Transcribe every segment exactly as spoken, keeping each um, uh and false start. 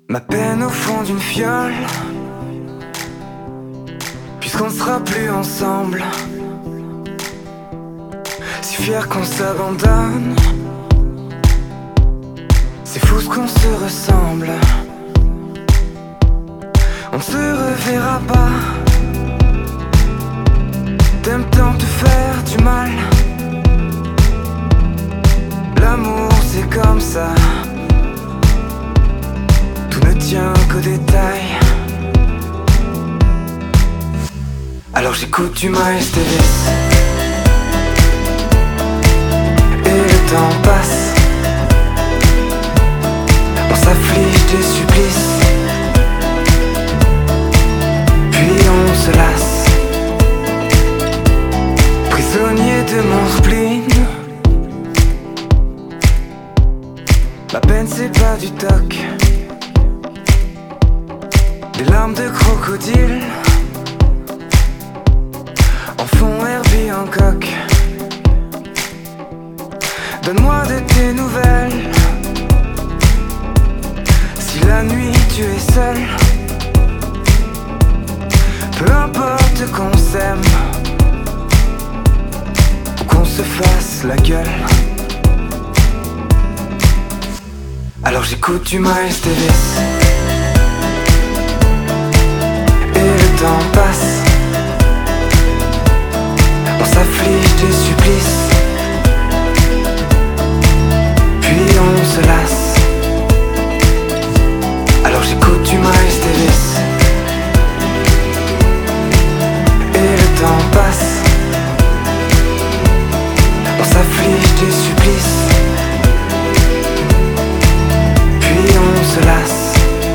Ma peine au fond d'une fiole, puisqu'on sera plus ensemble. Si fier qu'on s'abandonne, c'est fou ce qu'on se ressemble. On ne se reverra pas. T'aimes tant te faire du mal. L'amour c'est comme ça, tout ne tient qu'aux détails. Alors j'écoute du Miles Davis, et le temps passe. On s'afflige des supplices, puis on se lasse. Prisonnier de mon spleen, la peine c'est pas du toc, des larmes de crocodile en fond Herbie Hancock. Donne-moi de tes nouvelles, si la nuit tu es seul. Peu importe qu'on s'aime ou qu'on se fasse la gueule. Alors j'écoute du Miles Davis, et le temps passe. On s'afflige des supplices, puis on se lasse. Alors j'écoute du Miles Davis, et le temps passe. On s'afflige des supplices, puis on se lasse.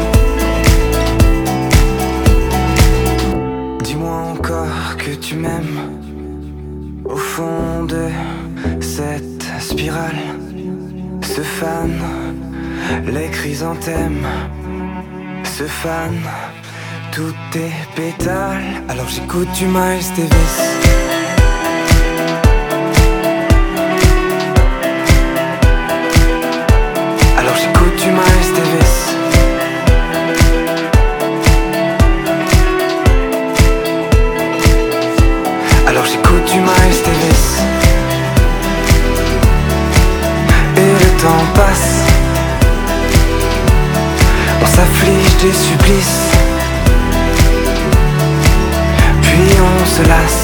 Dis-moi encore que tu m'aimes au fond de cette spirale. Se fanent les chrysanthèmes, se fanent tous tes pétales. Alors j'écoute du Miles Davis, alors j'écoute du Miles Davis, alors j'écoute du Miles Davis, et le temps passe. On s'afflige des supplices, puis on se lasse.